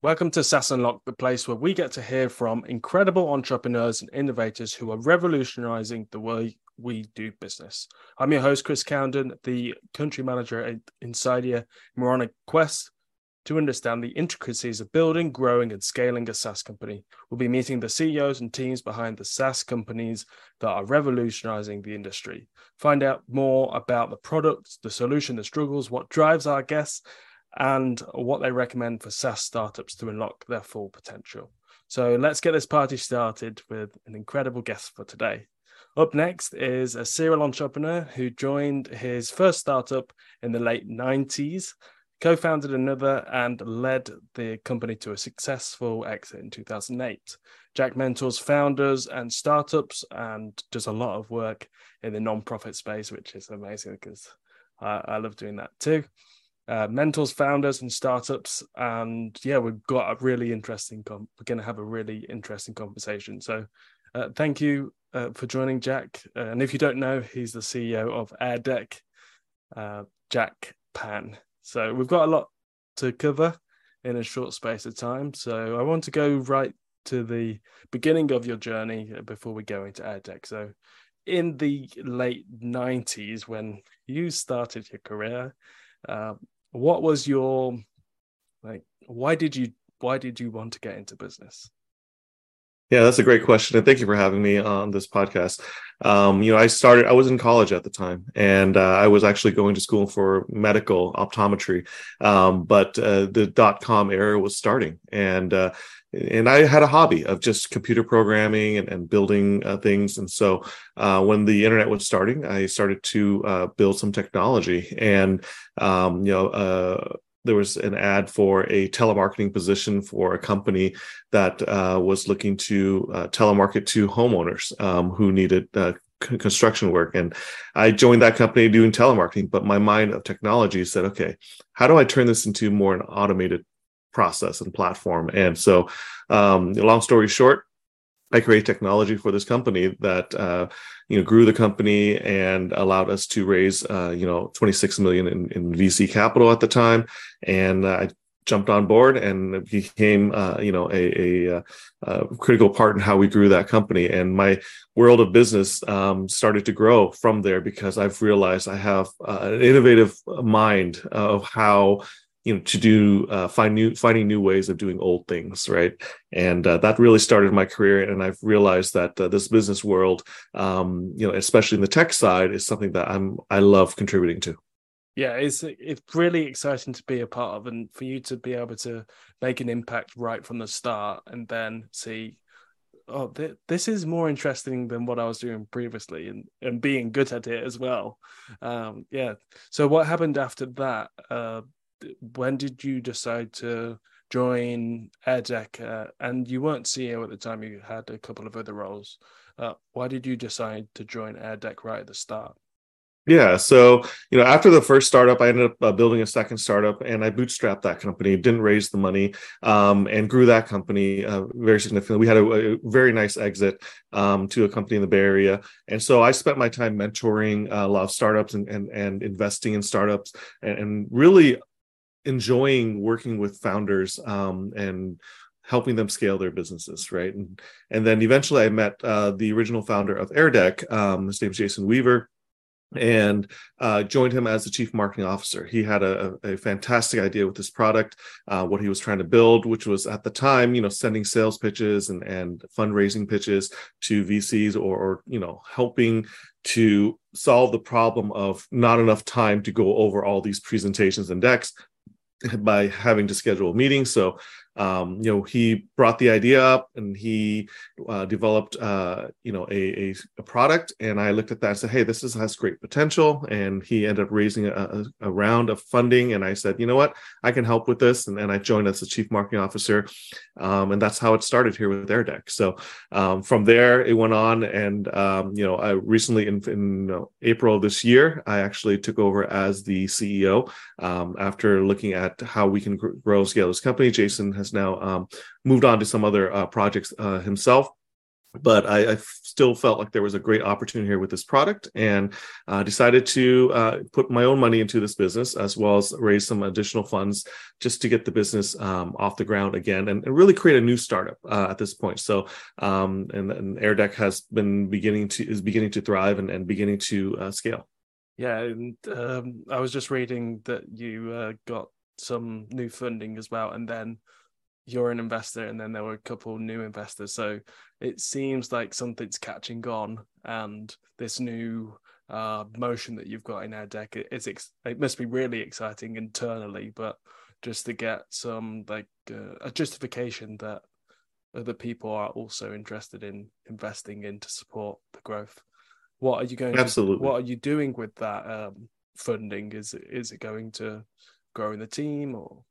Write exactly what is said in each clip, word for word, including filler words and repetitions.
Welcome to SaaS Unlocked, the place where we get to hear from incredible entrepreneurs and innovators who are revolutionizing the way we do business. I'm your host, Chris Cowden, the country manager at Insidia, and we're on a quest to understand the intricacies of building, growing, and scaling a SaaS company. We'll be meeting the C E Os and teams behind the SaaS companies that are revolutionizing the industry. Find out more about the product, the solution, the struggles, what drives our guests, and what they recommend for SaaS startups to unlock their full potential. So let's get this party started with an incredible guest for today. Up next is a serial entrepreneur who joined his first startup in the late nineties, co-founded another, and led the company to a successful exit in two thousand eight. Jack mentors founders and startups and does a lot of work in the non-profit space, which is amazing because I, I love doing that too. Uh, mentors founders and startups, and yeah, we've got a really interesting com- we're going to have a really interesting conversation. So uh, thank you uh, for joining Jack, uh, and if you don't know, he's the C E O of AirDeck, uh, Jack Pan. So we've got a lot to cover in a short space of time, so I want to go right to the beginning of your journey before we go into AirDeck. So in the late nineties, when you started your career, uh, what was your, like, why did you, why did you want to get into business? Yeah, that's a great question. And thank you for having me on this podcast. Um, you know, I started, I was in college at the time, and uh, I was actually going to school for medical optometry. Um, but uh, the dot-com era was starting. And uh, and I had a hobby of just computer programming and, and building uh, things. And so uh, when the internet was starting, I started to uh, build some technology. And, um, you know, uh, there was an ad for a telemarketing position for a company that uh, was looking to uh, telemarket to homeowners um, who needed uh, c- construction work. And I joined that company doing telemarketing, but my mind of technology said, okay, how do I turn this into more an automated process and platform? And so um, long story short, I created technology for this company that uh, you know grew the company and allowed us to raise uh, you know twenty-six million in, in V C capital at the time, and uh, I jumped on board and became uh, you know a, a, a critical part in how we grew that company. And my world of business um, started to grow from there because I've realized I have uh, an innovative mind of how you know, to do, uh, find new, finding new ways of doing old things, right? And uh, that really started my career. And I've realized that uh, this business world, um, you know, especially in the tech side, is something that I'm, I love contributing to. Yeah, it's it's really exciting to be a part of, and for you to be able to make an impact right from the start, and then see, oh, th- this is more interesting than what I was doing previously, and, and being good at it as well. Um, yeah. So what happened after that? Uh, when did you decide to join AirDeck? Uh, and you weren't C E O at the time, you had a couple of other roles. Uh, why did you decide to join AirDeck right at the start? Yeah. So, you know, after the first startup, I ended up uh, building a second startup, and I bootstrapped that company, didn't raise the money, um, and grew that company uh, very significantly. We had a, a very nice exit um, to a company in the Bay Area. And so I spent my time mentoring uh, a lot of startups and, and, and investing in startups, and, and really enjoying working with founders um, and helping them scale their businesses, right? And, and then eventually I met uh, the original founder of AirDeck. Um, his name is Jason Weaver, and uh, joined him as the chief marketing officer. He had a, a fantastic idea with this product, uh, what he was trying to build, which was at the time, you know, sending sales pitches and, and fundraising pitches to V Cs, or, or, you know, helping to solve the problem of not enough time to go over all these presentations and decks by having to schedule a meeting. So, um, you know, he brought the idea up, and he uh, developed, uh, you know, a, a, a product. And I looked at that and said, hey, this is, has great potential. And he ended up raising a, a round of funding. And I said, you know what, I can help with this. And then I joined as the chief marketing officer. Um, and that's how it started here with AirDeck. So um, from there, it went on. And, um, you know, I recently in, in uh, April of this year, I actually took over as the C E O um, after looking at how we can grow and scale this company. Jason has now um, moved on to some other uh, projects uh, himself. but I, I still felt like there was a great opportunity here with this product, and uh, decided to uh, put my own money into this business, as well as raise some additional funds just to get the business um, off the ground again, and, and really create a new startup uh, at this point. So, um, and, and AirDeck has been beginning to is beginning to thrive and, and beginning to uh, scale. Yeah, and um, I was just reading that you uh, got some new funding as well, and then you're an investor, and then there were a couple new investors. So it seems like something's catching on, and this new uh, motion that you've got in AirDeck, it, it's ex- it must be really exciting internally, but just to get some like uh, a justification that other people are also interested in investing in to support the growth. What are you going to? Absolutely. What are you doing with that um, funding? Is it is it going to grow in the team or?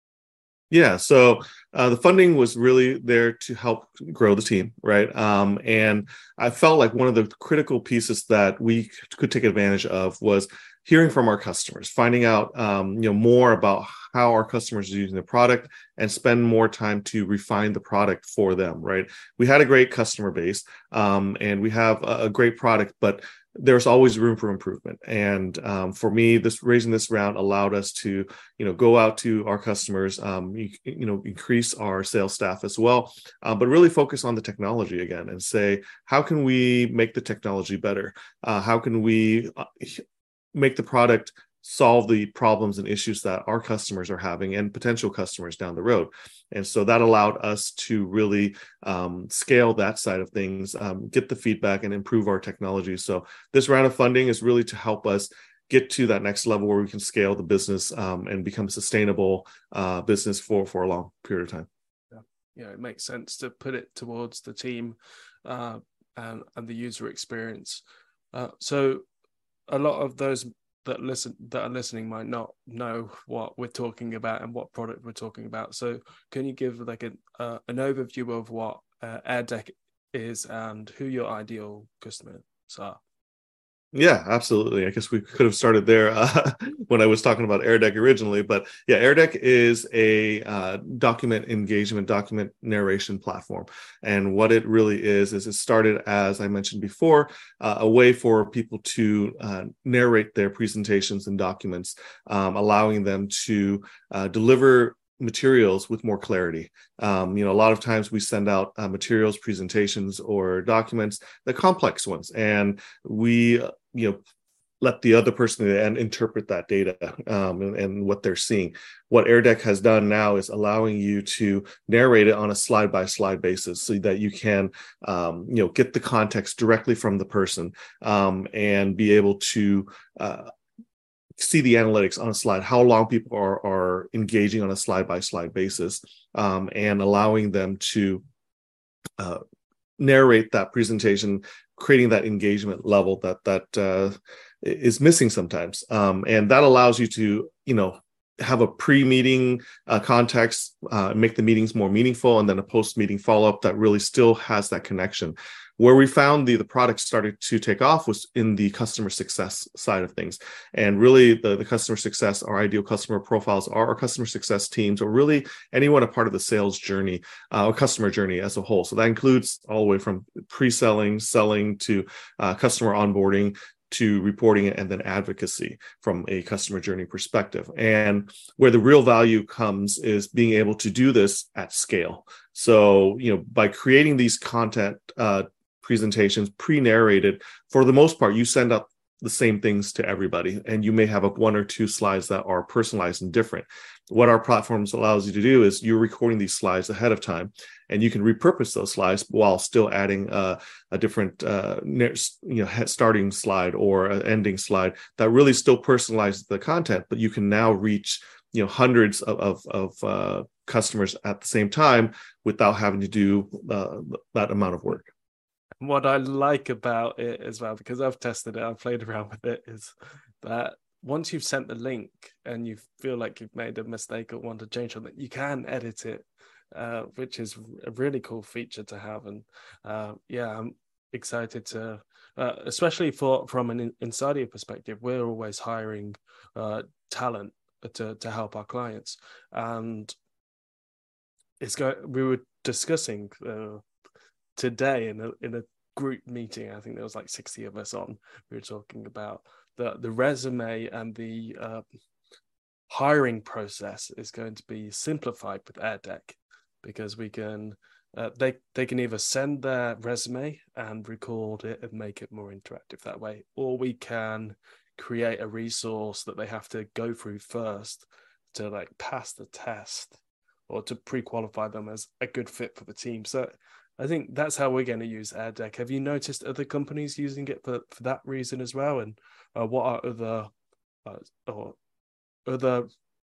Yeah, so uh, the funding was really there to help grow the team, right? Um, and I felt like one of the critical pieces that we could take advantage of was hearing from our customers, finding out um, you know more about how our customers are using the product, and spend more time to refine the product for them, right? We had a great customer base, um, and we have a, a great product, but there's always room for improvement. And um, for me, this raising this round allowed us to, you know, go out to our customers, um, you, you know, increase our sales staff as well, uh, but really focus on the technology again and say, how can we make the technology better? Uh, how can we make the product solve the problems and issues that our customers are having and potential customers down the road? And so that allowed us to really um, scale that side of things, um, get the feedback, and improve our technology. So this round of funding is really to help us get to that next level where we can scale the business um, and become a sustainable uh, business for, for a long period of time. Yeah, yeah, it makes sense to put it towards the team uh, and, and the user experience. Uh, so a lot of those that listen that are listening might not know what we're talking about and what product we're talking about. So can you give like an uh, an overview of what uh, AirDeck is and who your ideal customers are? Yeah, absolutely. I guess we could have started there uh, when I was talking about AirDeck originally, but yeah, AirDeck is a uh, document engagement, document narration platform, and what it really is is it started, as I mentioned before, uh, a way for people to uh, narrate their presentations and documents, um, allowing them to uh, deliver materials with more clarity. Um, you know, a lot of times we send out uh, materials, presentations, or documents, the complex ones, and we, uh, you know, let the other person and interpret that data um, and, and what they're seeing. What AirDeck has done now is allowing you to narrate it on a slide by slide basis, so that you can, um, you know, get the context directly from the person um, and be able to uh, see the analytics on a slide, how long people are, are engaging on a slide by slide basis, um, and allowing them to uh, narrate that presentation, creating that engagement level that that uh, is missing sometimes. Um, and that allows you to, you know, have a pre-meeting uh, context, uh, make the meetings more meaningful, and then a post-meeting follow-up that really still has that connection. Where we found the, the product started to take off was in the customer success side of things. And really the, the customer success, our ideal customer profiles are our customer success teams, or really anyone a part of the sales journey uh, or customer journey as a whole. So that includes all the way from pre-selling, selling, to uh, customer onboarding, to reporting, and then advocacy from a customer journey perspective. And where the real value comes is being able to do this at scale. So, you know, by creating these content uh, presentations pre-narrated, for the most part, you send out the same things to everybody, and you may have a one or two slides that are personalized and different. What our platforms allows you to do is you're recording these slides ahead of time, and you can repurpose those slides while still adding uh, a different uh, you know starting slide or an ending slide that really still personalizes the content. But you can now reach you know hundreds of of, of uh, customers at the same time without having to do uh, that amount of work. What I like about it as well, because I've tested it, I've played around with it, is that once you've sent the link and you feel like you've made a mistake or want to change something, you can edit it, uh, which is a really cool feature to have. And uh, yeah, I'm excited to, uh, especially for from an insider perspective, we're always hiring uh, talent to to help our clients, and it's go. We were discussing. Uh, today in a in a group meeting. I think there was like sixty of us on. We were talking about the the resume and the uh, hiring process is going to be simplified with AirDeck, because we can uh, they they can either send their resume and record it and make it more interactive that way, or we can create a resource that they have to go through first to like pass the test or to pre-qualify them as a good fit for the team. So I think that's how we're going to use AirDeck. Have you noticed other companies using it for, for that reason as well? And uh, what are other uh, or other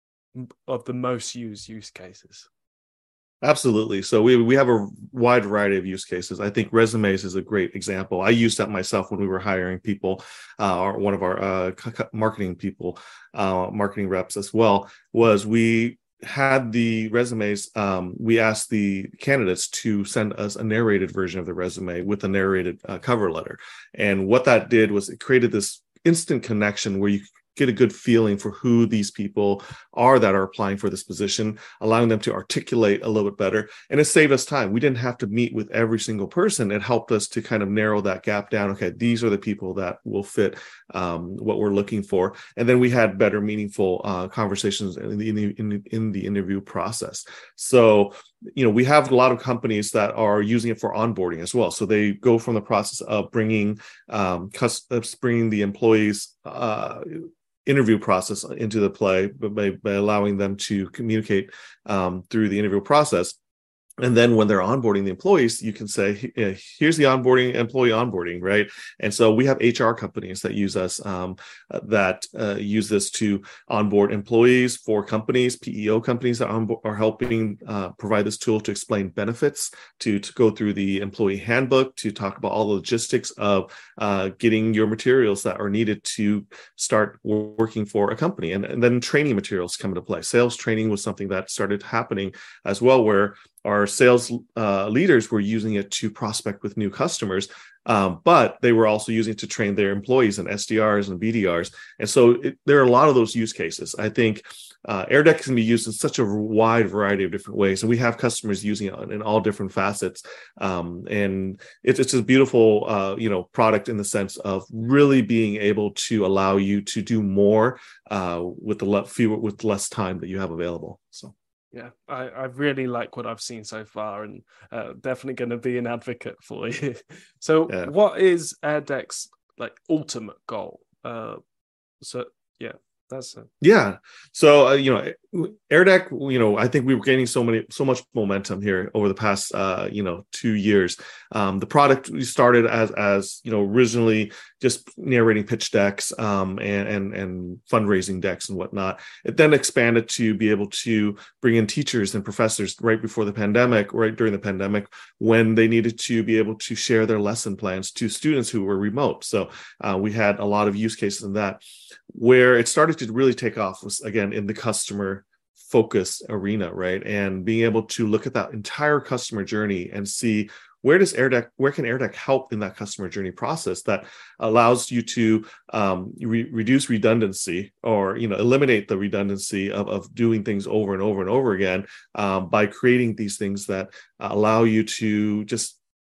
of the most used use cases? Absolutely. So we we have a wide variety of use cases. I think resumes is a great example. I used that myself when we were hiring people, uh, or one of our uh, marketing people, uh, marketing reps as well, was we had the resumes, um, we asked the candidates to send us a narrated version of the resume with a narrated uh, cover letter. And what that did was it created this instant connection where you get a good feeling for who these people are that are applying for this position, allowing them to articulate a little bit better. And it saved us time. We didn't have to meet with every single person. It helped us to kind of narrow that gap down. Okay, these are the people that will fit um, what we're looking for. And then we had better, meaningful uh, conversations in the, in, the, in, the, in the interview process. So, you know, we have a lot of companies that are using it for onboarding as well. So they go from the process of bringing, um, bringing the employees uh, interview process into the play, but by, by allowing them to communicate um, through the interview process. And then when they're onboarding the employees, you can say, here's the onboarding, employee onboarding, right? And so we have H R companies that use us, um, that uh, use this to onboard employees for companies, P E O companies that are helping uh, provide this tool to explain benefits, to, to go through the employee handbook, to talk about all the logistics of uh, getting your materials that are needed to start working for a company. And, and then training materials come into play. Sales training was something that started happening as well, where our sales uh, leaders were using it to prospect with new customers, um, but they were also using it to train their employees and S D Rs and B D Rs. And so it, there are a lot of those use cases. I think uh, AirDeck can be used in such a wide variety of different ways, and we have customers using it in all different facets. Um, and it's, it's a beautiful, uh, you know, product in the sense of really being able to allow you to do more uh, with the le- fewer with less time that you have available. So. Yeah, I, I really like what I've seen so far, and uh, definitely going to be an advocate for you. So Yeah. What is AirDeck's like ultimate goal? Uh, so yeah, that's it. Yeah. So, uh, you know, AirDeck, you know, I think we were gaining so many, so much momentum here over the past, uh, you know, two years. Um, the product we started as, as, you know, originally just narrating pitch decks, um, and, and, and fundraising decks and whatnot. It then expanded to be able to bring in teachers and professors right before the pandemic, right during the pandemic, when they needed to be able to share their lesson plans to students who were remote. So uh, we had a lot of use cases in that. Where it started to really take off was, again, in the customer focus arena, right? And being able to look at that entire customer journey and see where does AirDeck, where can AirDeck help in that customer journey process that allows you to um, re- reduce redundancy, or, you know, eliminate the redundancy of, of doing things over and over and over again, um, by creating these things that uh, allow you to just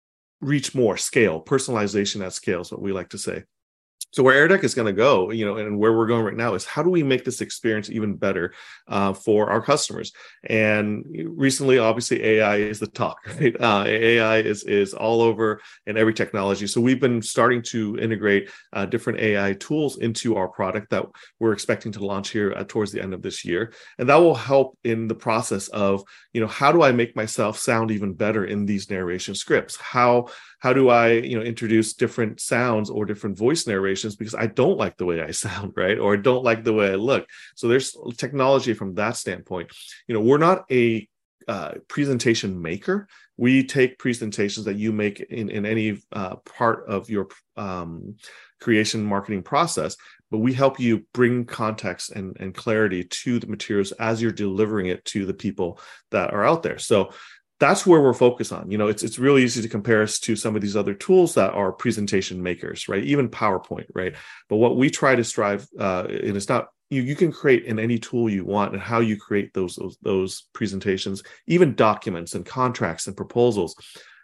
reach more scale. Personalization at scale is what we like to say. So where AirDeck is going to go, you know, and where we're going right now is how do we make this experience even better uh, for our customers? And recently, obviously, A I is the talk, right? Uh, A I is is all over in every technology. So we've been starting to integrate uh, different A I tools into our product that we're expecting to launch here uh, towards the end of this year, and that will help in the process of, you know, how do I make myself sound even better in these narration scripts? How how do I, you know, introduce different sounds or different voice narrations because I don't like the way I sound, right? Or I don't like the way I look. So there's technology from that standpoint. You know, we're not a uh, presentation maker. We take presentations that you make in, in any uh, part of your um, creation marketing process, but we help you bring context and, and clarity to the materials as you're delivering it to the people that are out there. So that's where we're focused on. You know, it's it's really easy to compare us to some of these other tools that are presentation makers, right? Even PowerPoint, right? But what we try to strive, uh, and it's not, you, you can create in any tool you want, and how you create those, those, those presentations, even documents and contracts and proposals.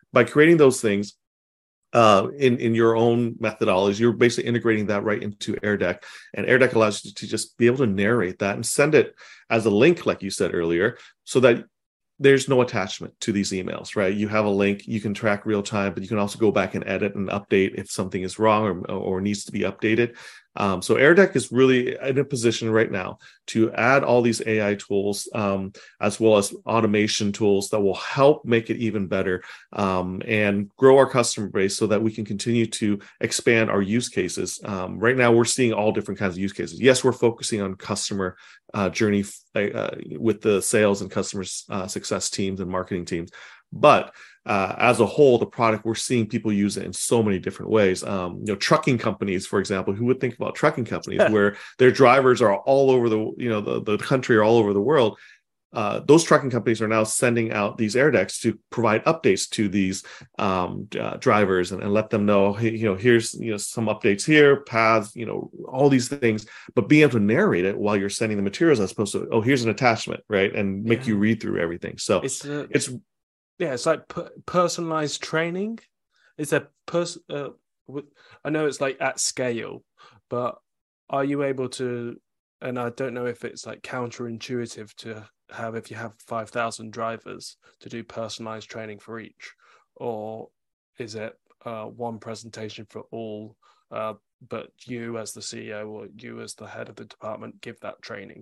by creating those things uh, in, in your own methodology, you're basically integrating that right into AirDeck. And AirDeck allows you to just be able to narrate that and send it as a link, like you said earlier, so that there's no attachment to these emails, right? You have a link, you can track real time, but you can also go back and edit and update if something is wrong or, or needs to be updated. Um, so AirDeck is really in a position right now to add all these A I tools, um, as well as automation tools that will help make it even better, um, and grow our customer base so that we can continue to expand our use cases. Um, right now, we're seeing all different kinds of use cases. Yes, we're focusing on customer uh, journey uh, with the sales and customer uh, success teams and marketing teams, but Uh, as a whole, the product, we're seeing people use it in so many different ways. Um, you know, trucking companies, for example, who would think about trucking companies where their drivers are all over the, you know, the, the country or all over the world. Uh, those trucking companies are now sending out these AirDecks to provide updates to these um, uh, drivers and, and let them know, hey, you know, here's, you know, some updates here, paths, you know, all these things, but being able to narrate it while you're sending the materials as opposed to, oh, here's an attachment, right? And make yeah. you read through everything. So it's, uh, it's, Yeah, it's like per- personalized training. Is there pers- uh, I know it's like at scale, but are you able to, and I don't know if it's like counterintuitive to have, if you have five thousand drivers, to do personalized training for each, or is it uh, one presentation for all, uh, but you as the C E O or you as the head of the department give that training?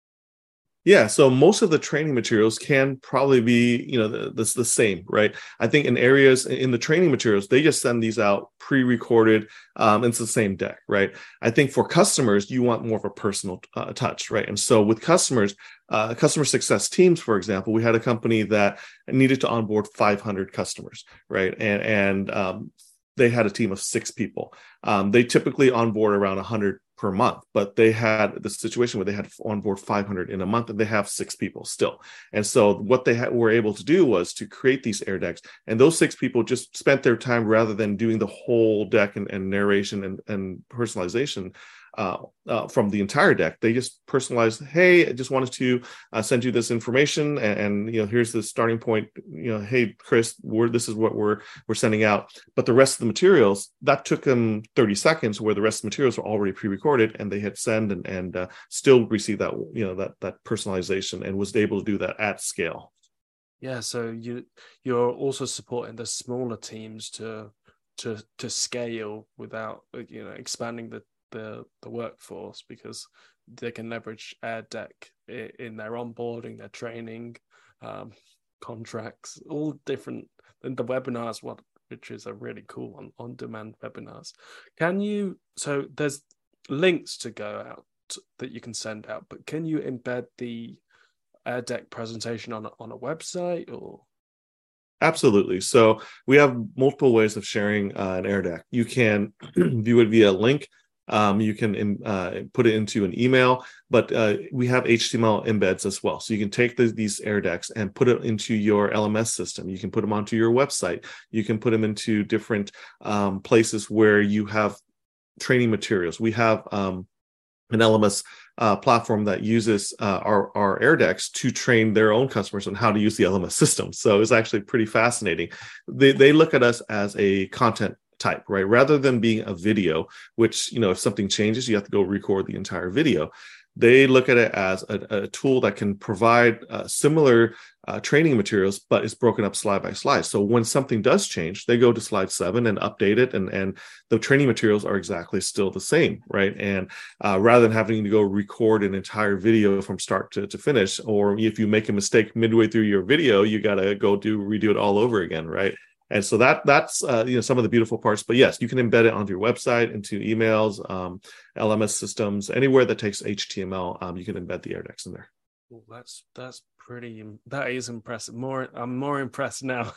Yeah, so most of the training materials can probably be, you know, the, the, the same, right? I think in areas in the training materials, they just send these out pre-recorded. Um, and it's the same deck, right? I think for customers, you want more of a personal uh, touch, right? And so with customers, uh, customer success teams, for example, we had a company that needed to onboard five hundred customers, right? And and um, they had a team of six people. Um, they typically onboard around one hundred per month, but they had the situation where they had on board five hundred in a month, and they have six people still. And so what they ha- were able to do was to create these AirDecks, and those six people just spent their time, rather than doing the whole deck and, and narration and, and personalization uh, uh, from the entire deck, they just personalized, hey, I just wanted to uh, send you this information, and, and you know, here's the starting point. You know, hey, Chris, we're, this is what we're we're sending out. But the rest of the materials, that took them thirty seconds, where the rest of the materials were already pre-recorded, and they hit send and and uh, still receive that, you know, that that personalization, and was able to do that at scale. Yeah, so you you're also supporting the smaller teams to to to scale without, you know, expanding the the the workforce, because they can leverage AirDeck in their onboarding, their training, um, contracts, all different, and the webinars, what which is a really cool one, on-demand webinars. Can you, so there's links to go out that you can send out, but can you embed the AirDeck presentation on a, on a website or? Absolutely. So we have multiple ways of sharing uh, an AirDeck. You can view it via a link. Um, you can uh, put it into an email, but uh, we have H T M L embeds as well. So you can take the, these AirDecks and put it into your L M S system. You can put them onto your website. You can put them into different um, places where you have training materials. We have um, an L M S uh, platform that uses uh, our, our AirDecks to train their own customers on how to use the L M S system. So it's actually pretty fascinating. They, they look at us as a content type, right? Rather than being a video, which, you know, if something changes, you have to go record the entire video. They look at it as a, a tool that can provide uh, similar uh, training materials, but it's broken up slide by slide. So when something does change, they go to slide seven and update it, and, and the training materials are exactly still the same, right? And uh, rather than having to go record an entire video from start to, to finish, or if you make a mistake midway through your video, you got to go do redo it all over again, right? And so that that's uh, you know, some of the beautiful parts. But yes, you can embed it onto your website, into emails, um, L M S systems, anywhere that takes H T M L. Um, you can embed the AirDecks in there. Well, that's that's pretty. That is impressive. More, I'm more impressed now.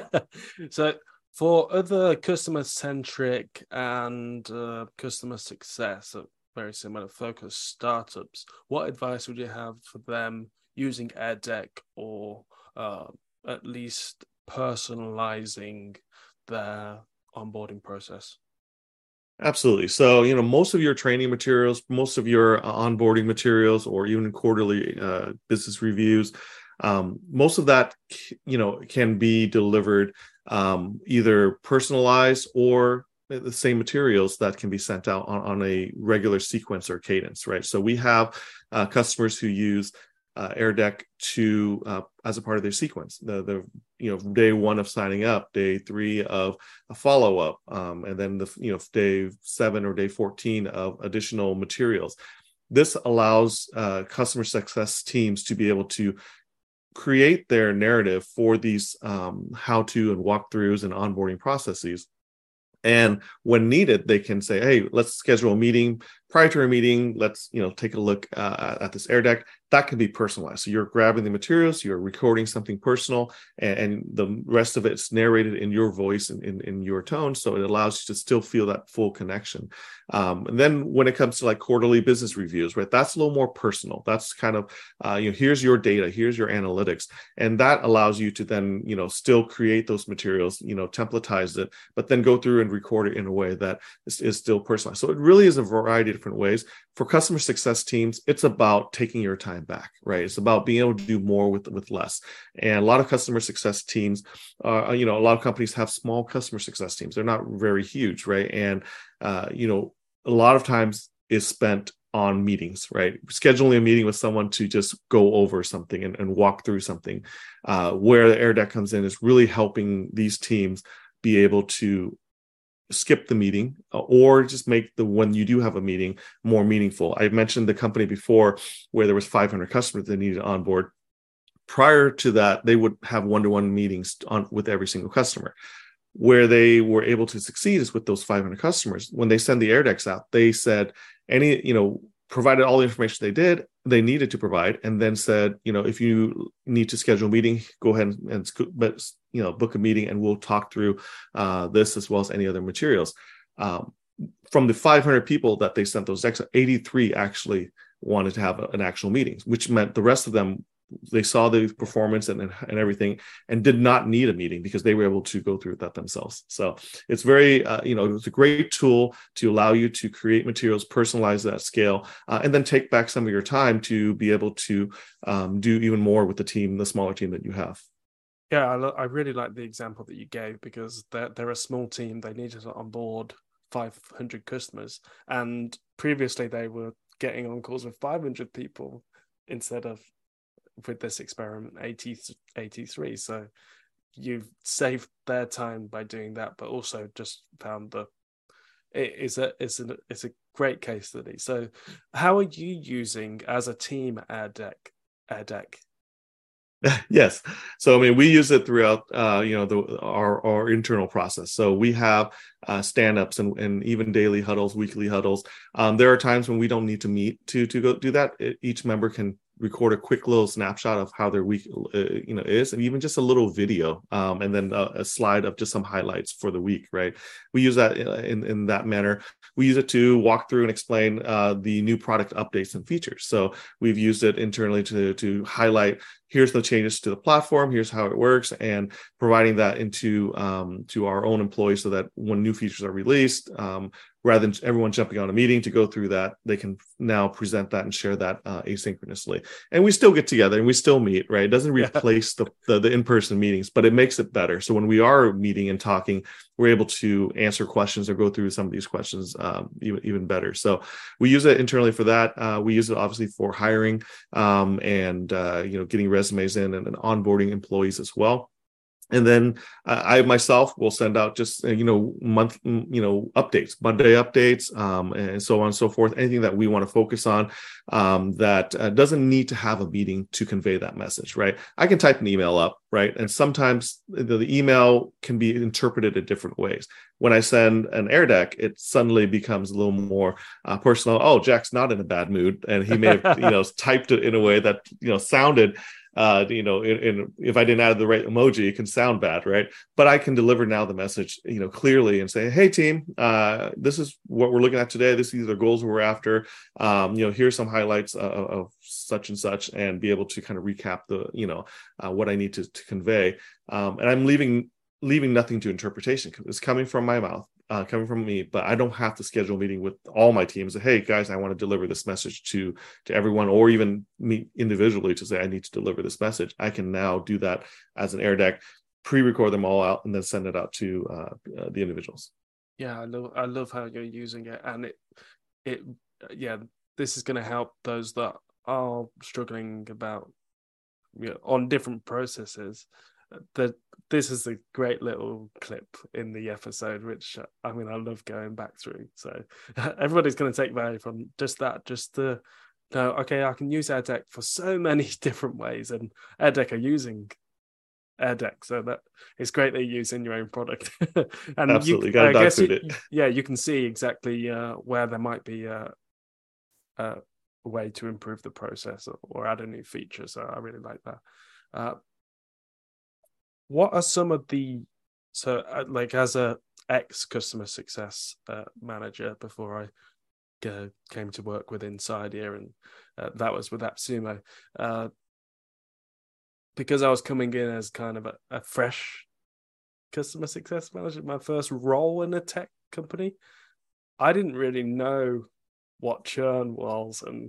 So, for other customer centric and uh, customer success, uh, very similar focus startups, what advice would you have for them using AirDeck, or uh, at least personalizing their onboarding process? Absolutely. So, you know, most of your training materials, most of your uh, onboarding materials, or even quarterly uh, business reviews, um, most of that, you know, can be delivered um, either personalized or the same materials that can be sent out on, on a regular sequence or cadence, right? So we have uh, customers who use uh, AirDeck to uh, as a part of their sequence. The the you know day one of signing up, day three of a follow up, um, and then the you know day seven or day fourteen of additional materials. This allows uh, customer success teams to be able to create their narrative for these um, how-to and walkthroughs and onboarding processes. And when needed, they can say, hey, let's schedule a meeting. Prior to a meeting, let's you know take a look uh, at this AirDeck. That can be personalized. So you're grabbing the materials, you're recording something personal, and, and the rest of it's narrated in your voice and in, in your tone. So it allows you to still feel that full connection. Um, and then when it comes to like quarterly business reviews, right, that's a little more personal. That's kind of, uh, you know, here's your data, here's your analytics. And that allows you to then, you know, still create those materials, you know, templatize it, but then go through and record it in a way that is, is still personalized. So it really is a variety of different ways. For customer success teams, it's about taking your time back, right? It's about being able to do more with, with less. And a lot of customer success teams, uh, you know, a lot of companies have small customer success teams. They're not very huge, right? And, uh, you know, a lot of times is spent on meetings, right? Scheduling a meeting with someone to just go over something and, and walk through something. Uh, where the AirDeck comes in is really helping these teams be able to skip the meeting or just make the when you do have a meeting more meaningful. I mentioned the company before where there was five hundred customers that needed on board. Prior to that, they would have one-to-one meetings on with every single customer. Where they were able to succeed is with those five hundred customers. When they send the AirDecks out, they said any, you know, provided all the information they did, they needed to provide, and then said, you know, if you need to schedule a meeting, go ahead and, and but, you know, book a meeting and we'll talk through uh, this as well as any other materials. Um, from the five hundred people that they sent those decks, eighty-three actually wanted to have an actual meeting, which meant the rest of them, they saw the performance and, and everything and did not need a meeting because they were able to go through that themselves. So it's very, uh, you know, it's a great tool to allow you to create materials, personalize that scale, uh, and then take back some of your time to be able to um, do even more with the team, the smaller team that you have. Yeah, I, lo- I really like the example that you gave because they're, they're a small team. They needed to onboard five hundred customers. And previously they were getting on calls with five hundred people instead of with this experiment eighty, eighty-three. So you've saved their time by doing that, but also just found the it is a it's a it's a great case study. So how are you using as a team AirDeck AirDeck? Yes. So, I mean, we use it throughout, uh, you know, the, our, our internal process. So we have uh, stand-ups and, and even daily huddles, weekly huddles. Um, there are times when we don't need to meet to, to go do that. It, each member can record a quick little snapshot of how their week, uh, you know, is, and even just a little video, um, and then a, a slide of just some highlights for the week, right? We use that in, in that manner. We use it to walk through and explain uh, the new product updates and features. So we've used it internally to, to highlight, here's the changes to the platform, here's how it works, and providing that into um, to our own employees so that when new features are released, um, rather than everyone jumping on a meeting to go through that, they can now present that and share that uh, asynchronously. And we still get together and we still meet, right? It doesn't replace yeah. the, the, the in-person meetings, but it makes it better. So when we are meeting and talking, we're able to answer questions or go through some of these questions um, even, even better. So we use it internally for that. Uh, we use it obviously for hiring um, and, uh, you know, getting resumes in and, and onboarding employees as well. And then uh, I myself will send out just, uh, you know, month, you know, updates, Monday updates, um, and so on and so forth. Anything that we want to focus on um, that uh, doesn't need to have a meeting to convey that message, right? I can type an email up, right? And sometimes the, the email can be interpreted in different ways. When I send an AirDeck, it suddenly becomes a little more uh, personal. Oh, Jack's not in a bad mood. And he may have, you know, typed it in a way that, you know, sounded Uh, you know, in, in, if I didn't add the right emoji, it can sound bad, right? But I can deliver now the message, you know, clearly and say, hey, team, uh, this is what we're looking at today. This these are the goals we're after. Um, you know, here's some highlights of, of such and such, and be able to kind of recap the, you know, uh, what I need to, to convey. Um, and I'm leaving leaving nothing to interpretation. It's coming from my mouth. Uh, coming from me, but I don't have to schedule a meeting with all my teams. Hey guys, I want to deliver this message to to everyone, or even me individually to say I need to deliver this message. I can now do that as an AirDeck. pre-record them all out and then send it out to uh, uh, the individuals. Yeah, I love I love how you're using it, and it it yeah, this is going to help those that are struggling about, you know, on different processes. That this is a great little clip in the episode, which I mean I love going back through. So everybody's going to take value from just that, just the no, okay, I can use AirDeck for so many different ways, and AirDeck are using AirDeck, so that it's great that you're using your own product. And you, Absolutely, got to I dog guess, food you, it. yeah, you can see exactly uh, where there might be a, a way to improve the process or, or add a new feature. So I really like that. Uh, what are some of the so uh, like as a ex customer success uh, manager before I uh, came to work with Inside Ear, and uh, that was with AppSumo. Uh, because I was coming in as kind of a, a fresh customer success manager, my first role in a tech company, I didn't really know what churn was and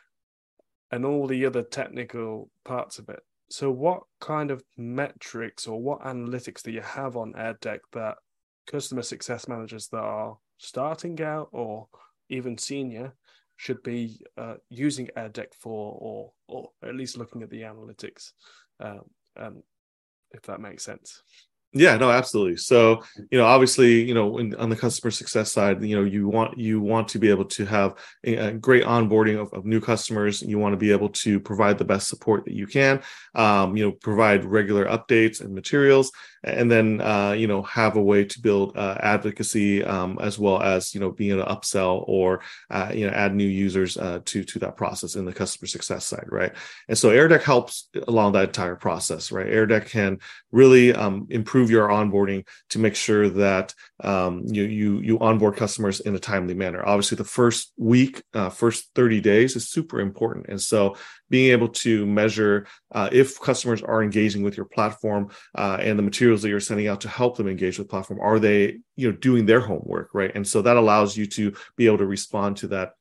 and all the other technical parts of it. So what kind of metrics or what analytics do you have on AirDeck that customer success managers that are starting out or even senior should be uh, using AirDeck for, or or at least looking at the analytics, um, um, if that makes sense? Yeah, no, absolutely. So, you know, obviously, you know, in, on the customer success side, you know, you want you want to be able to have a, a great onboarding of, of new customers. You want to be able to provide the best support that you can. Um, you know, provide regular updates and materials, and then uh, you know, have a way to build uh, advocacy, um, as well as, you know, being able to upsell or uh, you know, add new users uh, to to that process in the customer success side, right? And so AirDeck helps along that entire process, right? AirDeck can really um, improve your onboarding to make sure that um, you you you onboard customers in a timely manner. Obviously, the first week, uh, first thirty days is super important, and so being able to measure uh, if customers are engaging with your platform uh, and the materials that you're sending out to help them engage with the platform, are they, you know, doing their homework, right? And so that allows you to be able to respond to that.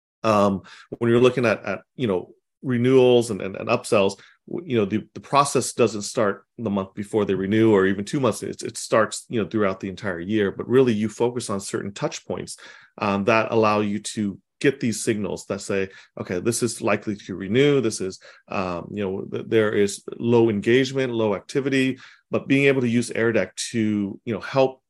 Um, when you're looking at at you know, renewals and, and, and upsells, you know, the, the process doesn't start the month before they renew or even two months. It, it starts, you know, throughout the entire year, but really you focus on certain touch points um, that allow you to get these signals that say, okay, this is likely to renew. This is, um, you know, th- there is low engagement, low activity, but being able to use AirDeck to, you know, help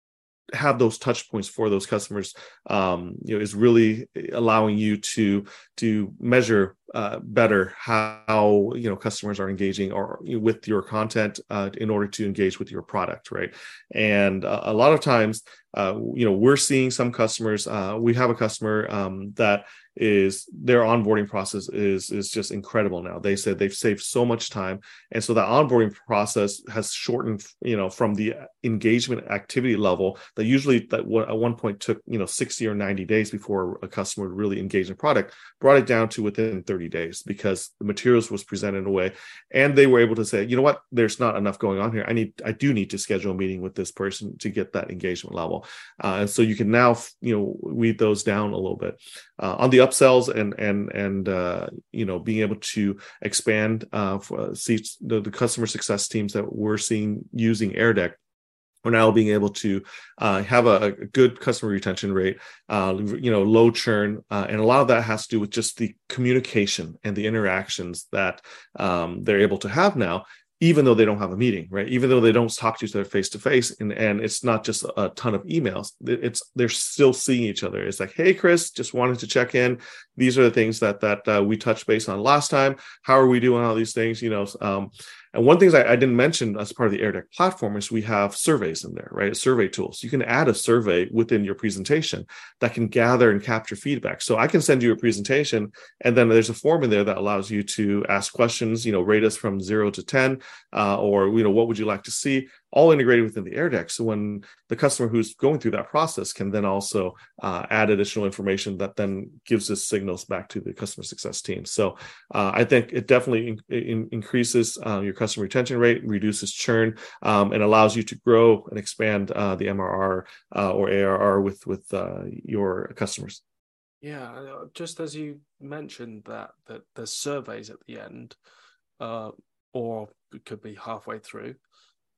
have those touch points for those customers, um, you know, is really allowing you to to measure uh, better how, you know, customers are engaging or you know, with your content uh, in order to engage with your product, right? And uh, a lot of times, uh, you know, we're seeing some customers. Uh, we have a customer um, that is their onboarding process is is just incredible now. They said they've saved so much time, and so the onboarding process has shortened, you know, from the engagement activity level that usually that at one point took, you know, sixty or ninety days before a customer would really engage in product, brought it down to within thirty days because the materials was presented in a way, and they were able to say, you know what, there's not enough going on here. I need I do need to schedule a meeting with this person to get that engagement level, uh, and so you can now, you know, weed those down a little bit. Uh, on the upsells and and and uh, you know, being able to expand uh, for, see the, the customer success teams that we're seeing using AirDeck, we're now being able to uh, have a, a good customer retention rate, uh, you know, low churn, uh, and a lot of that has to do with just the communication and the interactions that um, they're able to have now, even though they don't have a meeting, right? Even though they don't talk to each other face to face, and and it's not just a ton of emails. It's they're still seeing each other. It's like, hey, Chris, just wanted to check in. These are the things that that uh, we touched base on last time. How are we doing? All these things, you know. Um, and one thing I, I didn't mention as part of the AirDeck platform is we have surveys in there, right? Survey tools. You can add a survey within your presentation that can gather and capture feedback. So I can send you a presentation, and then there's a form in there that allows you to ask questions, you know, rate us from zero to ten, uh, or, you know, what would you like to see? All integrated within the AirDeck. So when the customer who's going through that process can then also uh, add additional information that then gives us signals back to the customer success team. So uh, I think it definitely in, in, increases uh, your customer retention rate, reduces churn, um, and allows you to grow and expand uh, the M R R uh, or A R R with with uh, your customers. Yeah, just as you mentioned that that there's surveys at the end, uh, or it could be halfway through.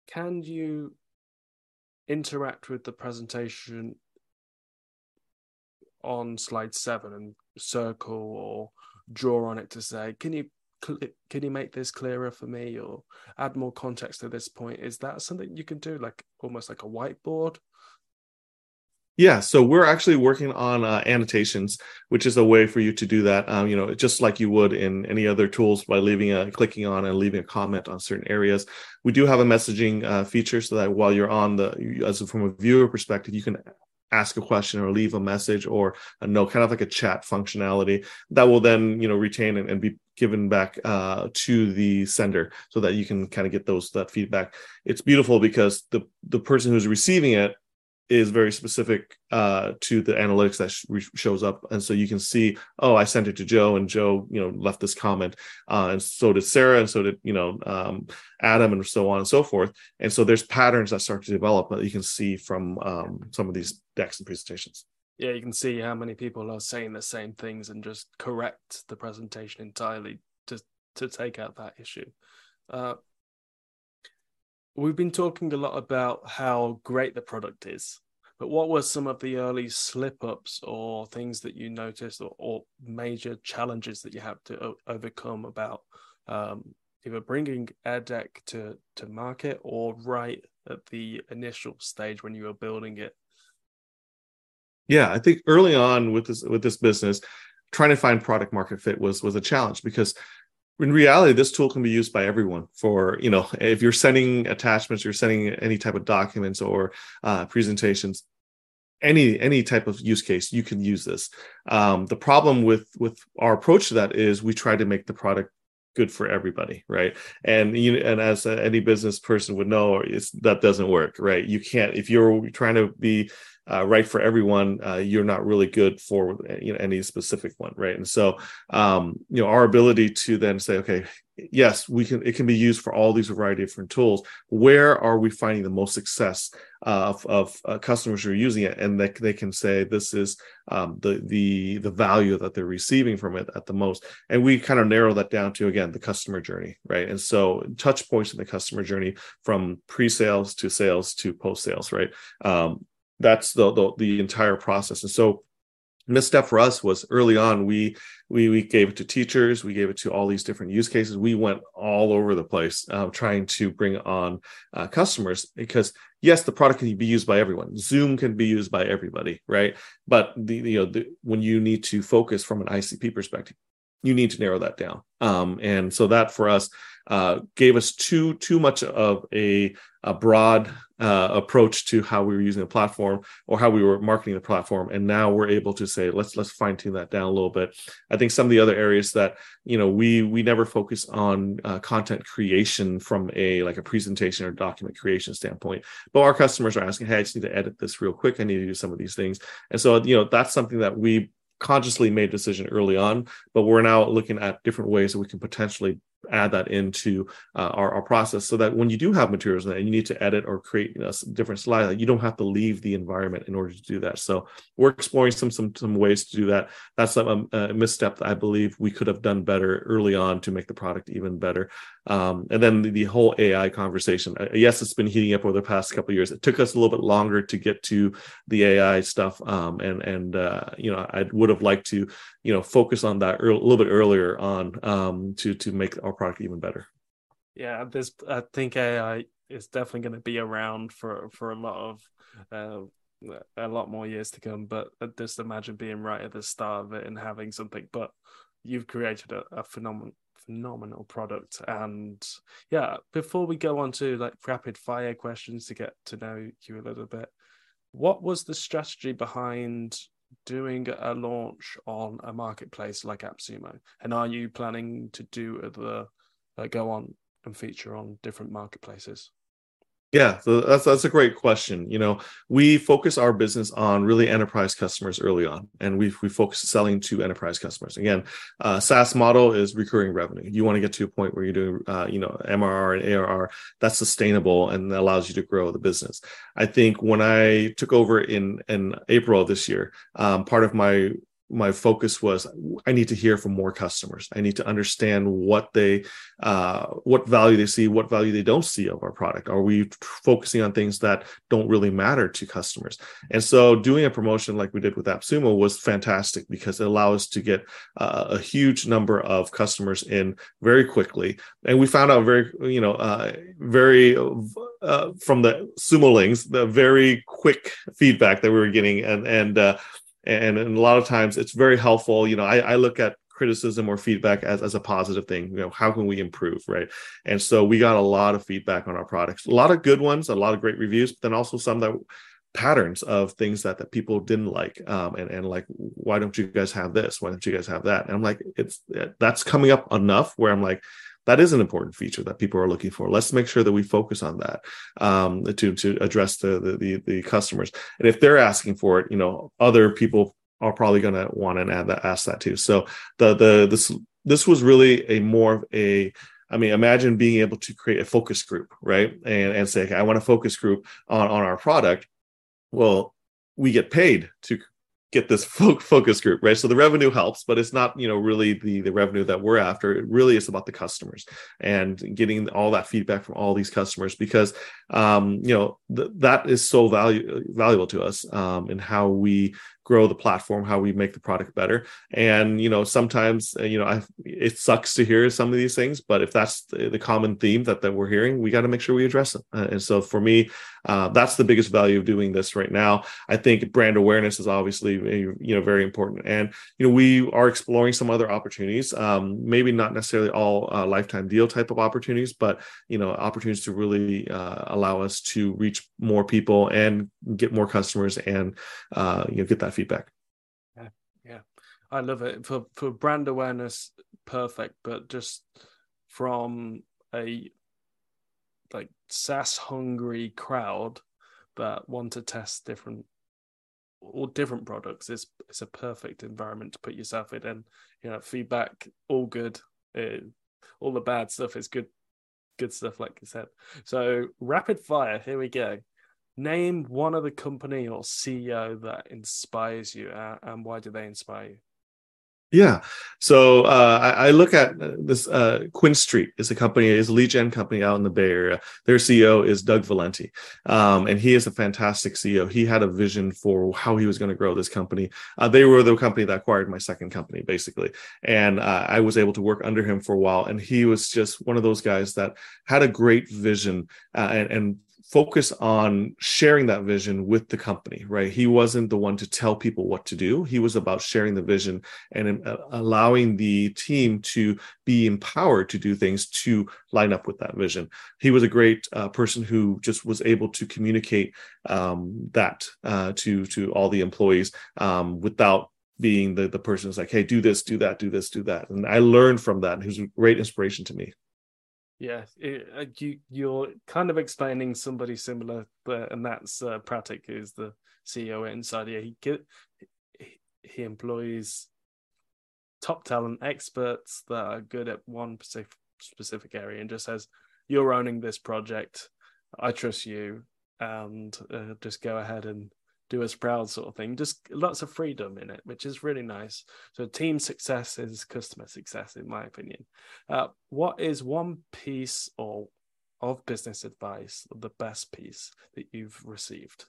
can you interact with the presentation on slide seven and circle or draw on it to say, can you can you make this clearer for me, or add more context to this point? Is that something you can do, like almost like a whiteboard? Yeah, so we're actually working on uh, annotations, which is a way for you to do that. Um, you know, just like you would in any other tools by leaving a clicking on and leaving a comment on certain areas. We do have a messaging uh, feature so that while you're on the, as from a viewer perspective, you can ask a question or leave a message or a note, kind of like a chat functionality that will then, you know, retain and, and be given back uh, to the sender so that you can kind of get those that feedback. It's beautiful because the the person who's receiving it is very specific uh, to the analytics that sh- shows up. And so you can see, oh, I sent it to Joe and Joe, you know, left this comment. Uh, and so did Sarah. And so did, you know, um, Adam, and so on and so forth. And so there's patterns that start to develop that you can see from um, some of these decks and presentations. Yeah, you can see how many people are saying the same things and just correct the presentation entirely to, to take out that issue. Uh, We've been talking a lot about how great the product is, but what were some of the early slip-ups or things that you noticed, or, or major challenges that you had to o- overcome about um, either bringing AirDeck to, to market or right at the initial stage when you were building it? Yeah, I think early on with this with this business, trying to find product market fit was was a challenge, because in reality, this tool can be used by everyone for, you know, if you're sending attachments, you're sending any type of documents or uh, presentations, any any type of use case, you can use this. Um, the problem with with our approach to that is we try to make the product good for everybody, right? And you and as a, any business person would know, it's that doesn't work, right? You can't, if you're trying to be uh, right for everyone, uh, you're not really good for, you know, any specific one, right? And so, um, you know, our ability to then say, okay, yes, we can, it can be used for all these variety of different tools. Where are we finding the most success uh, of, of uh, customers who are using it, and that they, they can say this is um, the the the value that they're receiving from it at the most. And we kind of narrow that down to, again, the customer journey, right? And so touch points in the customer journey from pre-sales to sales to post-sales, right? Um, that's the, the the entire process. And so misstep for us was early on, we we we gave it to teachers, we gave it to all these different use cases. We went all over the place uh, trying to bring on uh, customers, because yes, the product can be used by everyone. Zoom can be used by everybody, right? But the you know the, when you need to focus from an I C P perspective, you need to narrow that down. Um, and so that for us uh, gave us too too much of a, a broad uh, approach to how we were using the platform or how we were marketing the platform. And now we're able to say, let's let's fine tune that down a little bit. I think some of the other areas that, you know, we we never focus on uh, content creation from a like a presentation or document creation standpoint, but our customers are asking, hey, I just need to edit this real quick. I need to do some of these things. And so, you know, that's something that we consciously made a decision early on, but we're now looking at different ways that we can potentially add that into uh, our, our process, so that when you do have materials and you need to edit or create, you know, different slides, you don't have to leave the environment in order to do that. So we're exploring some some some ways to do that. That's a, a misstep that I believe we could have done better early on to make the product even better. Um, and then the, the whole A I conversation. Uh, yes, it's been heating up over the past couple of years. It took us a little bit longer to get to the A I stuff, um, and and uh, you know, I would have liked to, you know, focus on that early, a little bit earlier on um, to to make our product even better. Yeah, this I think A I is definitely going to be around for for a lot of uh, a lot more years to come. But just imagine being right at the start of it and having something. But you've created a, a phenomenal phenomenal product. And yeah, before we go on to like rapid fire questions to get to know you a little bit, what was the strategy behind doing a launch on a marketplace like AppSumo? And are you planning to do the uh, go on and feature on different marketplaces? Yeah, so that's that's a great question. You know, we focus our business on really enterprise customers early on, and we we focus selling to enterprise customers. Again, uh, SaaS model is recurring revenue. You want to get to a point where you're doing, uh, you know, M R R and A R R that's sustainable and that allows you to grow the business. I think when I took over in in April of this year, um, part of my my focus was, I need to hear from more customers. I need to understand what they, uh, what value they see, what value they don't see of our product. Are we focusing on things that don't really matter to customers? And so doing a promotion like we did with AppSumo was fantastic because it allowed us to get uh, a huge number of customers in very quickly. And we found out very, you know, uh, very uh, from the Sumolings, the very quick feedback that we were getting. And, and, uh, And, and a lot of times it's very helpful. You know, I, I look at criticism or feedback as, as a positive thing. You know, how can we improve, right? And so we got a lot of feedback on our products, a lot of good ones, a lot of great reviews, but then also some that patterns of things that, that people didn't like. Um, and, and like, why don't you guys have this? Why don't you guys have that? And I'm like, it's, that's coming up enough where I'm like, that is an important feature that people are looking for. Let's make sure that we focus on that um, to to address the, the the the customers. And if they're asking for it, you know, other people are probably going to want to add that, ask that too. So the the this this was really a more of a, I mean, imagine being able to create a focus group, right? And and say, okay, I want a focus group on on our product. Well, we get paid to get this focus group, right? So the revenue helps, but it's not, you know, really the, the revenue that we're after. It really is about the customers and getting all that feedback from all these customers, because, um, you know, th- that is so value, valuable to us um, in how we grow the platform, how we make the product better. And, you know, sometimes, you know, I, it sucks to hear some of these things, but if that's the, the common theme that, that we're hearing, we got to make sure we address it. Uh, and so for me, uh, that's the biggest value of doing this right now. I think brand awareness is obviously, you know, very important. And, you know, we are exploring some other opportunities, um, maybe not necessarily all uh, lifetime deal type of opportunities, but, you know, opportunities to really uh, allow us to reach more people and get more customers and, uh, you know, get that feedback. Yeah, yeah, I love it. For for brand awareness, perfect. But just from a like SaaS hungry crowd that want to test different or different products, it's it's a perfect environment to put yourself in. And you know, feedback, all good. It, all the bad stuff is good, good stuff, like you said. So rapid fire, here we go. Name one other company or C E O that inspires you, uh, and why do they inspire you? Yeah. So uh, I, I look at this, uh, QuinStreet is a company, is a lead gen company out in the Bay Area. Their C E O is Doug Valenti. Um, and he is a fantastic C E O. He had a vision for how he was going to grow this company. Uh, they were the company that acquired my second company, basically. And uh, I was able to work under him for a while. And he was just one of those guys that had a great vision uh, and, and focus on sharing that vision with the company, right? He wasn't the one to tell people what to do. He was about sharing the vision and uh, allowing the team to be empowered to do things to line up with that vision. He was a great uh, person who just was able to communicate um, that uh, to, to all the employees um, without being the, the person who's like, hey, do this, do that, do this, do that. And I learned from that. He was a great inspiration to me. Yeah, it, you, you're kind of explaining somebody similar, but, and that's uh, Pratik, who's the C E O at Insider. He get, he employs top talent experts that are good at one specific, specific area and just says, you're owning this project, I trust you, and uh, just go ahead and do us proud sort of thing. Just lots of freedom in it, which is really nice. So team success is customer success, in my opinion. Uh, what is one piece or of business advice, the best piece that you've received?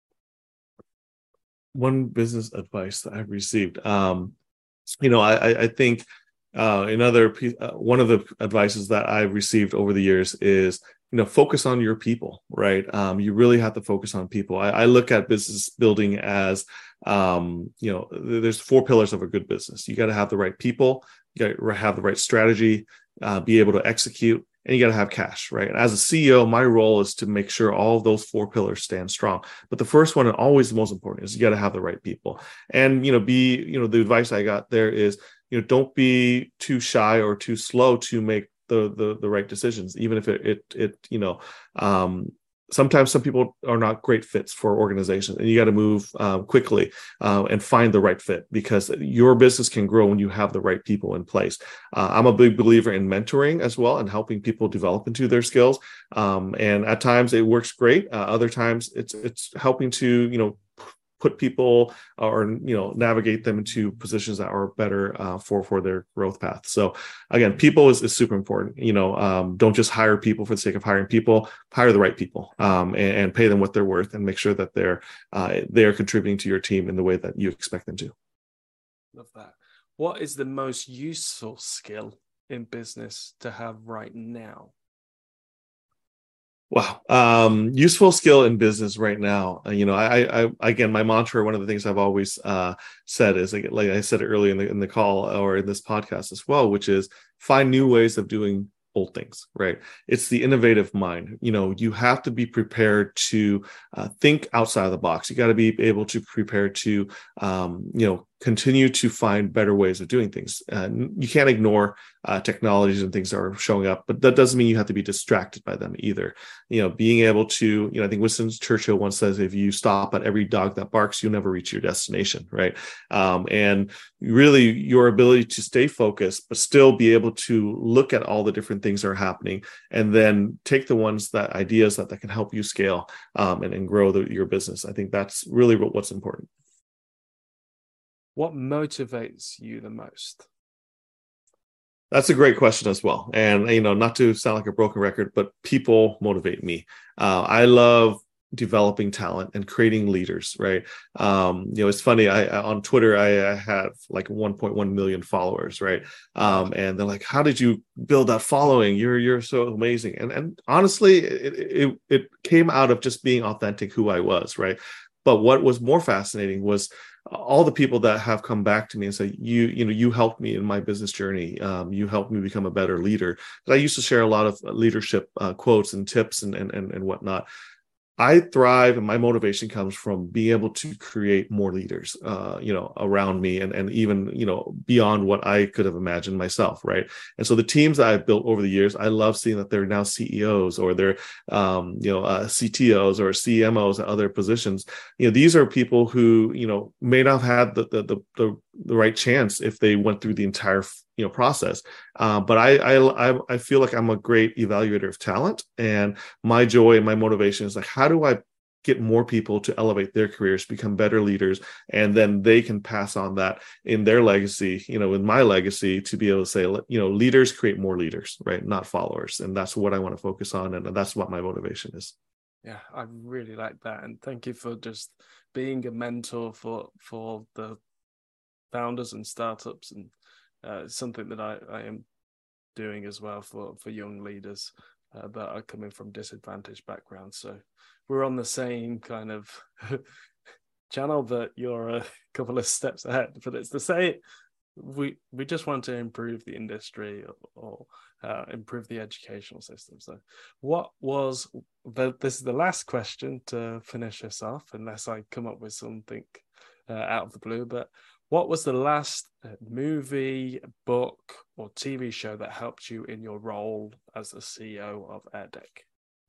One business advice that I've received, um, you know, I, I think uh, another piece, uh, one of the advices that I've received over the years is, you know, focus on your people, right? Um, you really have to focus on people. I, I look at business building as, um, you know, there's four pillars of a good business. You got to have the right people, you got to have the right strategy, uh, be able to execute, and you got to have cash, right? And as a C E O, my role is to make sure all of those four pillars stand strong. But the first one, and always the most important, is you got to have the right people. And, you know, be, you know, the advice I got there is, you know, don't be too shy or too slow to make the the, the right decisions, even if it, it, it you know, um, sometimes some people are not great fits for organizations, and you got to move um, quickly uh, and find the right fit, because your business can grow when you have the right people in place. Uh, I'm a big believer in mentoring as well and helping people develop into their skills. Um, and at times it works great. Uh, other times it's it's helping to, you know, put people or, you know, navigate them into positions that are better uh, for, for their growth path. So again, people is, is super important. You know, um, don't just hire people for the sake of hiring people, hire the right people um, and, and pay them what they're worth and make sure that they're, uh, they're contributing to your team in the way that you expect them to. Love that. What is the most useful skill in business to have right now? Wow. Um, useful skill in business right now. Uh, you know, I, I, again, my mantra, one of the things I've always uh, said is, like, like I said earlier in the, in the call or in this podcast as well, which is find new ways of doing old things, right? It's the innovative mind. You know, you have to be prepared to uh, think outside of the box. You got to be able to prepare to, um, you know, continue to find better ways of doing things. Uh, you can't ignore uh, technologies and things that are showing up, but that doesn't mean you have to be distracted by them either. You know, being able to, you know, I think Winston Churchill once says, if you stop at every dog that barks, you'll never reach your destination, right? Um, and really your ability to stay focused, but still be able to look at all the different things that are happening and then take the ones that ideas that, that can help you scale um, and, and grow the, your business. I think that's really what, what's important. What motivates you the most? That's a great question as well. And, you know, not to sound like a broken record, but people motivate me. Uh, I love developing talent and creating leaders, right? Um, you know, it's funny. I, I on Twitter, I, I have like one point one million followers, right? Um, and they're like, "How did you build that following? You're you're so amazing." And and honestly, it it, it came out of just being authentic, who I was, right? But what was more fascinating was all the people that have come back to me and say, you, you know, you helped me in my business journey. Um, you helped me become a better leader. I used to share a lot of leadership uh, quotes and tips and, and, and, and whatnot. I thrive and my motivation comes from being able to create more leaders, uh, you know, around me and, and even, you know, beyond what I could have imagined myself. Right. And so the teams that I've built over the years, I love seeing that they're now C E Os or they're, um, you know, uh, C T Os or C M Os at other positions. You know, these are people who, you know, may not have had the, the, the, the, the right chance if they went through the entire you know process uh, but I, I I feel like I'm a great evaluator of talent, and my joy and my motivation is like, how do I get more people to elevate their careers, become better leaders, and then they can pass on that in their legacy, you know in my legacy, to be able to say, you know leaders create more leaders, right, not followers. And that's what I want to focus on, and that's what my motivation is. Yeah, I really like that, and thank you for just being a mentor for for the founders and startups, and uh, it's something that I, I am doing as well for, for young leaders uh, that are coming from disadvantaged backgrounds. So we're on the same kind of channel, but you're a couple of steps ahead. But it's the same. We we just want to improve the industry or, or uh, improve the educational system. So what was the, this is the last question to finish us off, unless I come up with something uh, out of the blue, but what was the last movie, book, or T V show that helped you in your role as the C E O of AirDeck?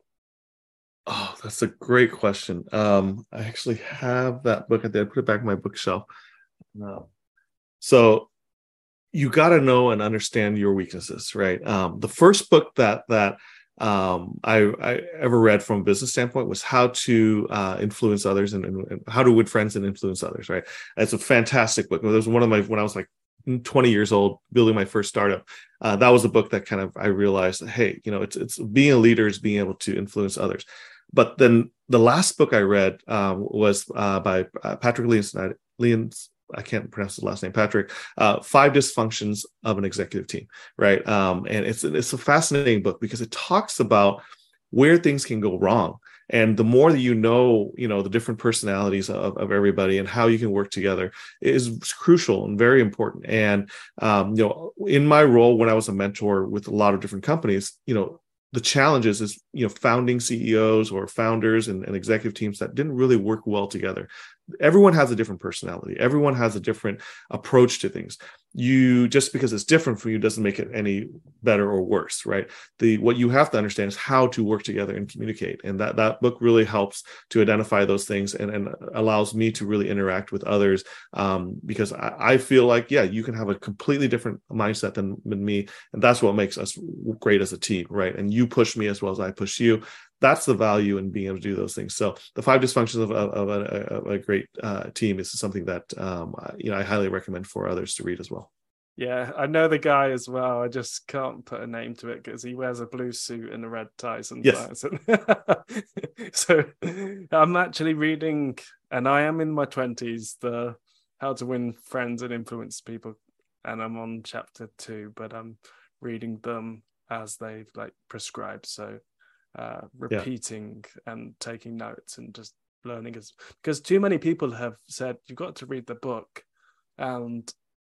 Oh, that's a great question. Um, I actually have that book. I did put it back on my bookshelf. No. So you got to know and understand your weaknesses, right? Um, the first book that that um, I, I ever read from a business standpoint was How to uh, Influence Others and, and How to Win Friends and Influence Others, right? It's a fantastic book. It was one of my, when I was like twenty years old, building my first startup. Uh, that was the book that kind of, I realized, hey, you know, it's, it's being a leader is being able to influence others. But then the last book I read um, was uh, by uh, Patrick Leons, Leons I can't pronounce his last name, Patrick, uh, Five Dysfunctions of an Executive Team, right? Um, and it's, it's a fascinating book because it talks about where things can go wrong. And the more that you know, you know, the different personalities of, of everybody and how you can work together is crucial and very important. And, um, you know, in my role, when I was a mentor with a lot of different companies, you know, the challenges is, you know, founding C E Os or founders and, and executive teams that didn't really work well together. Everyone has a different personality. Everyone has a different approach to things. You just because it's different from you doesn't make it any better or worse, right? The what you have to understand is how to work together and communicate. And that, that book really helps to identify those things and, and allows me to really interact with others um, because I, I feel like, yeah, you can have a completely different mindset than, than me. And that's what makes us great as a team, right? And you push me as well as I push you. that's the value in being able to do those things. So the five dysfunctions of, of, of, a, of a great uh, team is something that um, you know I highly recommend for others to read as well. Yeah, I know the guy as well. I just can't put a name to it because he wears a blue suit and a red tie sometimes. Yes. So I'm actually reading, and I am in my twenties, the How to Win Friends and Influence People, and I'm on chapter two, but I'm reading them as they've like prescribed. So uh, repeating yeah. and taking notes and just learning, as because too many people have said you've got to read the book, and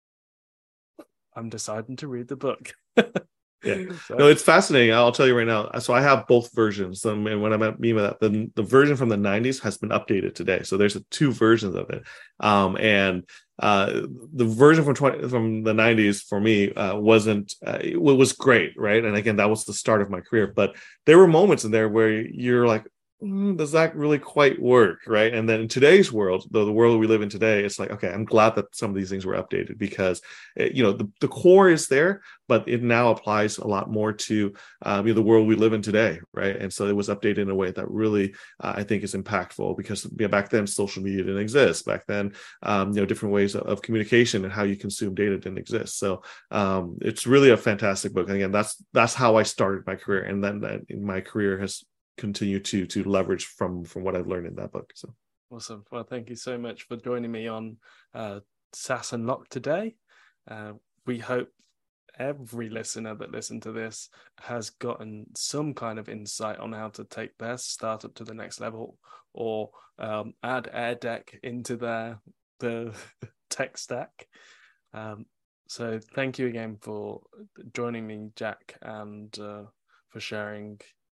I'm deciding to read the book. Yeah, so. No, it's fascinating. I'll tell you right now. So I have both versions. Um, and when I mean by that, the, the version from the nineties has been updated today. So there's a, two versions of it. Um, and uh, the version from twenty, from the nineties for me uh, wasn't. Uh, it was great, right? And again, that was the start of my career. But there were moments in there where you're like, mm, does that really quite work, right? And then in today's world, though the world we live in today, it's like, okay, I'm glad that some of these things were updated because, it, you know, the, the core is there, but it now applies a lot more to um, you know, the world we live in today, right? And so it was updated in a way that really, uh, I think, is impactful because you know, back then social media didn't exist. Back then, um, you know, different ways of, of communication and how you consume data didn't exist. So um, it's really a fantastic book. And again, that's that's how I started my career, and then that in my career has continue to to leverage from from what I've learned in that book. So awesome. Well, thank you so much for joining me on uh SaaS Unlocked today. Uh, we hope every listener that listened to this has gotten some kind of insight on how to take their startup to the next level, or um, add AirDeck into their the tech stack. Um, so thank you again for joining me, Jack, and uh, for sharing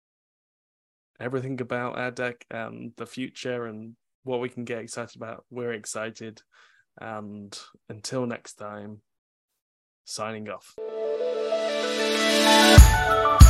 everything about AirDeck and the future and what we can get excited about. We're excited. And until next time, signing off.